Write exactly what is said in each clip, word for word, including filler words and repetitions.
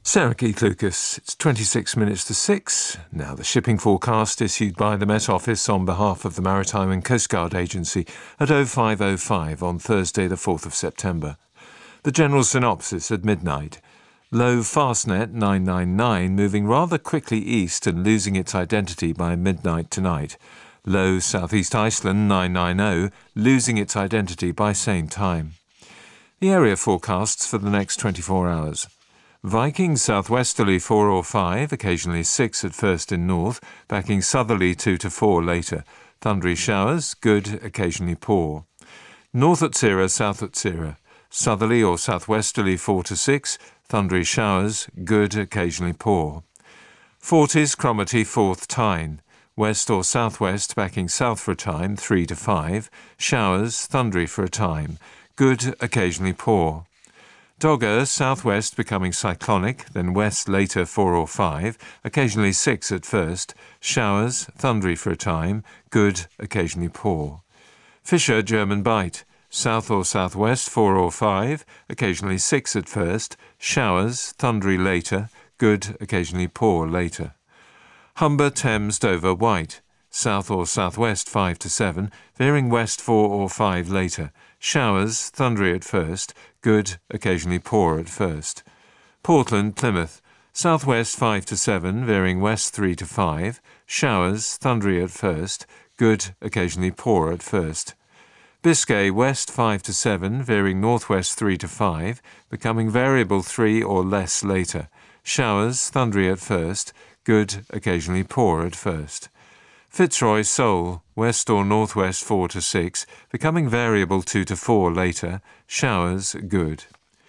Sarah Keith Lucas, it's twenty-six minutes to six. Now the shipping forecast issued by the Met Office on behalf of the Maritime and Coast Guard Agency at oh five oh five on Thursday the fourth of September. The general synopsis at midnight. Low Fastnet nine nine nine moving rather quickly east and losing its identity by midnight tonight. Low Southeast Iceland nine nine oh losing its identity by same time. The area forecasts for the next twenty-four hours. Viking southwesterly four or five, occasionally six at first in north, backing southerly two to four later. Thundery showers, good, occasionally poor. North Utsira, South Utsira, southerly or southwesterly four to six, thundery showers, good, occasionally poor. Forties, Cromarty, fourth Tyne. West or southwest, backing south for a time, three to five. Showers, thundery for a time, good, occasionally poor. Dogger, southwest becoming cyclonic, then west later four or five, occasionally six at first, showers, thundery for a time, good, occasionally poor. Fisher, German Bight, south or southwest four or five, occasionally six at first, showers, thundery later, good, occasionally poor later. Humber, Thames, Dover, White, south or southwest five to seven, veering west four or five later, showers, thundery at first, good, occasionally poor at first. Portland, Plymouth, southwest five to seven, veering west three to five, showers, thundery at first, good, occasionally poor at first. Biscay, west five to seven, veering northwest three to five, becoming variable three or less later, showers, thundery at first, good, occasionally poor at first. Fitzroy, Seoul, west or northwest four to six, becoming variable two to four later, showers, good.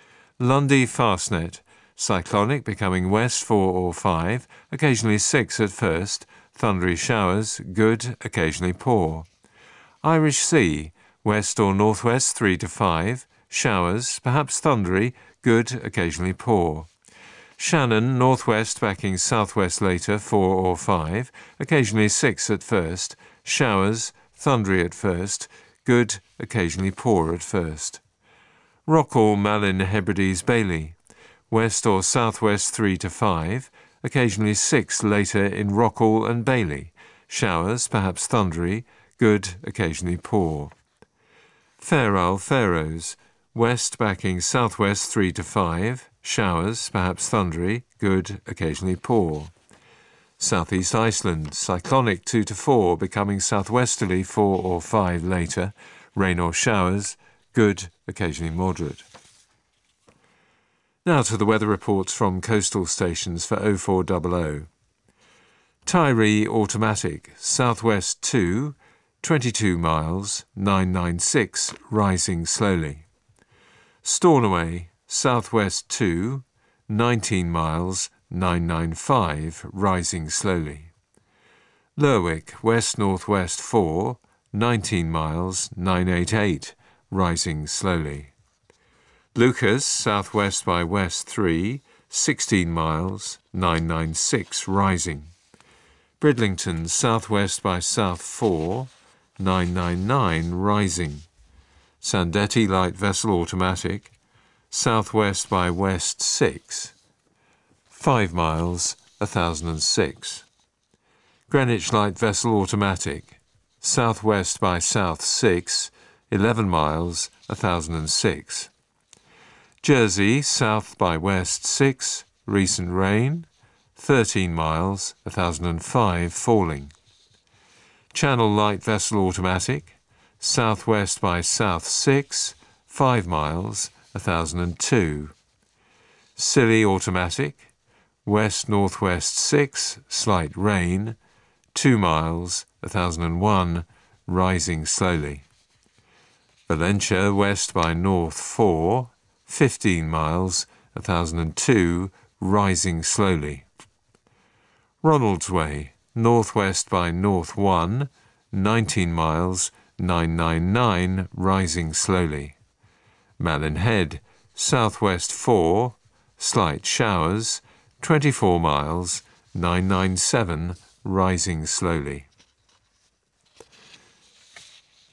Lundy, Fastnet, cyclonic becoming west four or five, occasionally six at first, thundery showers, good, occasionally poor. Irish Sea, west or northwest three to five, showers, perhaps thundery, good, occasionally poor. Shannon, northwest backing southwest later, four or five, occasionally six at first, showers, thundery at first, good, occasionally poor at first. Rockall, Malin, Hebrides, Bailey, west or southwest three to five, occasionally six later in Rockall and Bailey, showers, perhaps thundery, good, occasionally poor. Fairall, Faroes, west backing southwest three to five, showers, perhaps thundery, good, occasionally poor. Southeast Iceland, cyclonic two to four, becoming southwesterly four or five later, rain or showers, good, occasionally moderate. Now to the weather reports from coastal stations for oh four hundred. Tyree, automatic, southwest two, twenty-two miles, nine nine six, rising slowly. Stornoway, southwest two, nineteen miles, nine nine five, rising slowly. Lerwick, west-northwest four, nineteen miles, nine eighty-eight, rising slowly. Lucas, southwest by west three, sixteen miles, nine nine six, rising. Bridlington, southwest by south four, nine nine nine, rising. Sandetti, light vessel automatic, southwest by west six, five miles, one thousand six. Greenwich light vessel automatic, southwest by south six, eleven miles, one thousand six. Jersey, south by west six, recent rain, thirteen miles, one thousand five, falling. Channel light vessel automatic, southwest by south six, five miles, one thousand two. Scilly automatic, west-northwest six, slight rain, two miles, one thousand one, rising slowly. Valentia, west by north four, fifteen miles, one thousand two, rising slowly. Ronaldsway, northwest by north one, nineteen miles, nine nine nine, rising slowly. Malin Head, southwest four, slight showers, twenty-four miles, nine nine seven, rising slowly.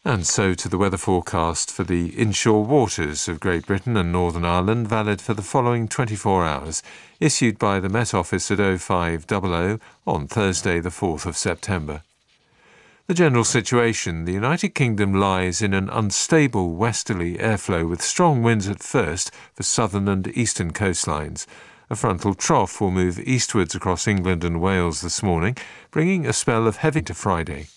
And so to the weather forecast for the inshore waters of Great Britain and Northern Ireland, valid for the following twenty-four hours, issued by the Met Office at oh five hundred on Thursday the fourth of September. The general situation: the United Kingdom lies in an unstable westerly airflow with strong winds at first for southern and eastern coastlines. A frontal trough will move eastwards across England and Wales this morning, bringing a spell of heavy to Friday.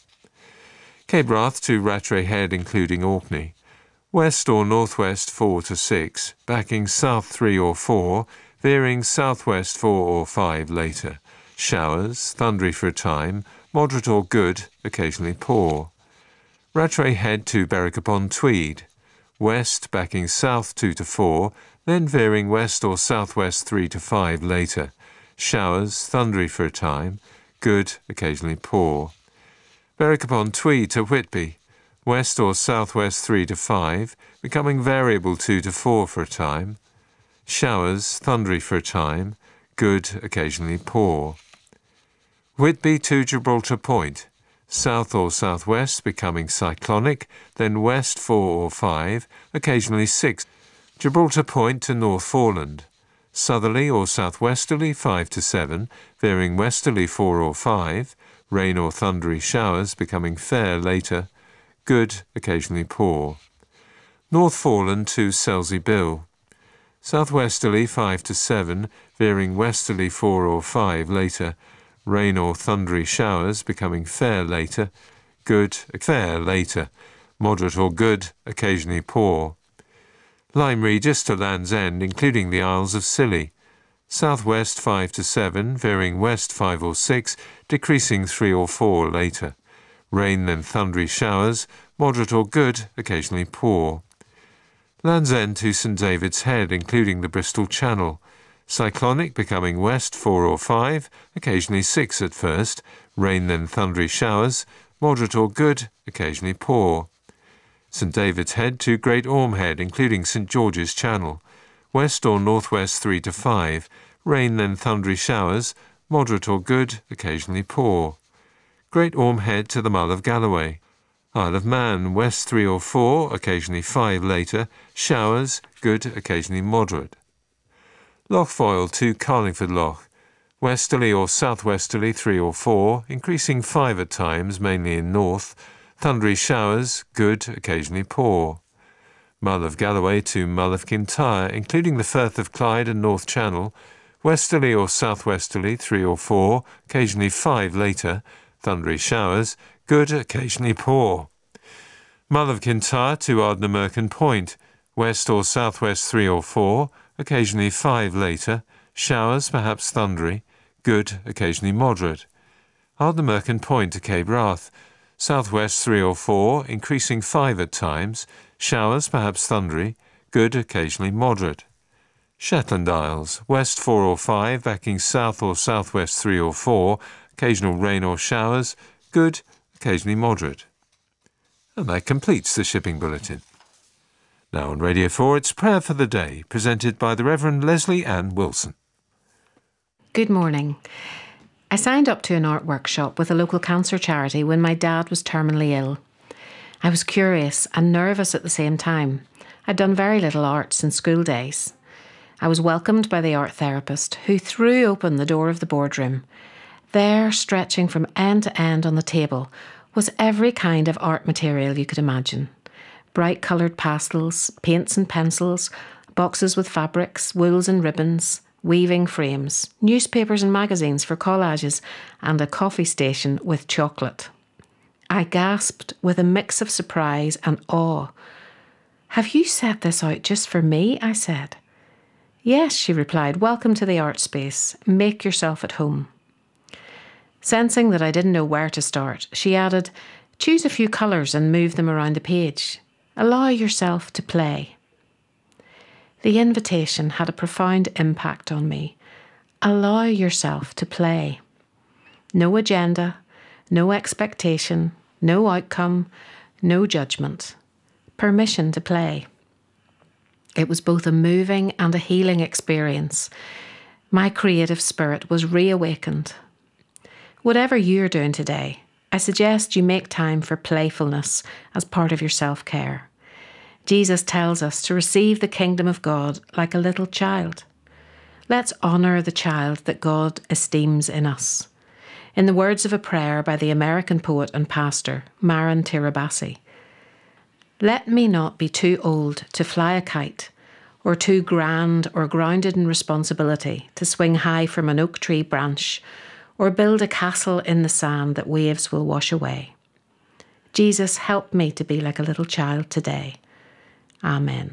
Cape Wrath to Rattray Head including Orkney. West or northwest four to six, backing south three or four, veering southwest four or five later. Showers, thundery for a time, moderate or good, occasionally poor. Rattray Head to Berwick upon Tweed. West backing south two to four, then veering west or southwest three to five later. Showers, thundery for a time, good, occasionally poor. Berwick upon Tweed to Whitby. West or southwest three to five, becoming variable two to four for a time. Showers, thundery for a time, good, occasionally poor. Whitby to Gibraltar Point. South or southwest becoming cyclonic, then west four or five, occasionally six. Gibraltar Point to North Foreland. Southerly or southwesterly five to seven, veering westerly four or five. Rain or thundery showers becoming fair later, good, occasionally poor. North Foreland to Selsey Bill. Southwesterly five to seven, veering westerly four or five later. Rain or thundery showers becoming fair later, good, fair later. Moderate or good, occasionally poor. Lyme Regis to Land's End, including the Isles of Scilly. Southwest five to seven, veering west five or six, decreasing three or four later. Rain then thundery showers, moderate or good, occasionally poor. Land's End to St David's Head, including the Bristol Channel. Cyclonic becoming west four or five, occasionally six at first. Rain then thundery showers, moderate or good, occasionally poor. St David's Head to Great Orme Head, including St George's Channel. West or northwest three to five, rain then thundery showers, moderate or good, occasionally poor. Great Orme Head to the Mull of Galloway. Isle of Man, west three or four, occasionally five later, showers, good, occasionally moderate. Lochfoyle to Carlingford Loch. Westerly or southwesterly three or four, increasing five at times, mainly in north. Thundery showers, good, occasionally poor. Mull of Galloway to Mull of Kintyre, including the Firth of Clyde and North Channel. Westerly or southwesterly three or four, occasionally five later. Thundery showers, good, occasionally poor. Mull of Kintyre to Ardnamurchan Point. West or southwest three or four, occasionally five later. Showers, perhaps thundery, good, occasionally moderate. Ardnamurchan Point to Cape Wrath. Southwest three or four, increasing five at times. Showers, perhaps thundery, good, occasionally moderate. Shetland Isles, west four or five, backing south or southwest three or four, occasional rain or showers, good, occasionally moderate. And that completes the shipping bulletin. Now on Radio four, it's Prayer for the Day, presented by the Reverend Leslie Ann Wilson. Good morning. I signed up to an art workshop with a local cancer charity when my dad was terminally ill. I was curious and nervous at the same time. I'd done very little art since school days. I was welcomed by the art therapist, who threw open the door of the boardroom. There, stretching from end to end on the table, was every kind of art material you could imagine. Bright coloured pastels, paints and pencils, boxes with fabrics, wools and ribbons, weaving frames, newspapers and magazines for collages, and a coffee station with chocolate. I gasped with a mix of surprise and awe. "Have you set this out just for me?" I said. "Yes," she replied. "Welcome to the art space. Make yourself at home." Sensing that I didn't know where to start, she added, "Choose a few colours and move them around the page. Allow yourself to play." The invitation had a profound impact on me. Allow yourself to play. No agenda, no expectation, no outcome, no judgment. Permission to play. It was both a moving and a healing experience. My creative spirit was reawakened. Whatever you're doing today, I suggest you make time for playfulness as part of your self-care. Jesus tells us to receive the kingdom of God like a little child. Let's honour the child that God esteems in us. In the words of a prayer by the American poet and pastor, Maran Tirabassi, "Let me not be too old to fly a kite, or too grand or grounded in responsibility to swing high from an oak tree branch, or build a castle in the sand that waves will wash away. Jesus, help me to be like a little child today. Amen."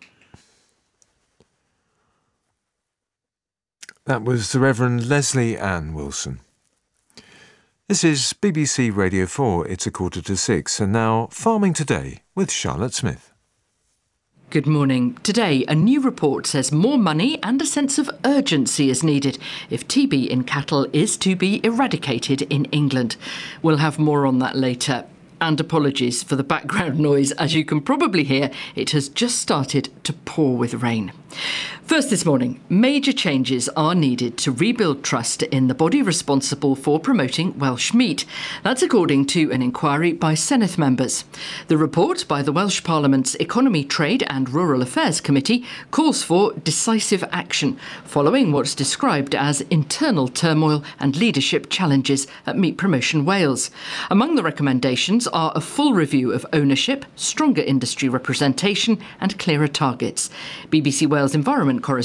That was the Reverend Leslie Ann Wilson. This is B B C Radio four. It's a quarter to six, and now Farming Today with Charlotte Smith. Good morning. Today, a new report says more money and a sense of urgency is needed if T B in cattle is to be eradicated in England. We'll have more on that later. And apologies for the background noise. As you can probably hear, it has just started to pour with rain. First this morning, major changes are needed to rebuild trust in the body responsible for promoting Welsh meat. That's according to an inquiry by Senedd members. The report by the Welsh Parliament's Economy, Trade and Rural Affairs Committee calls for decisive action following what's described as internal turmoil and leadership challenges at Meat Promotion Wales. Among the recommendations are a full review of ownership, stronger industry representation and clearer targets. B B C Wales Environment correspondent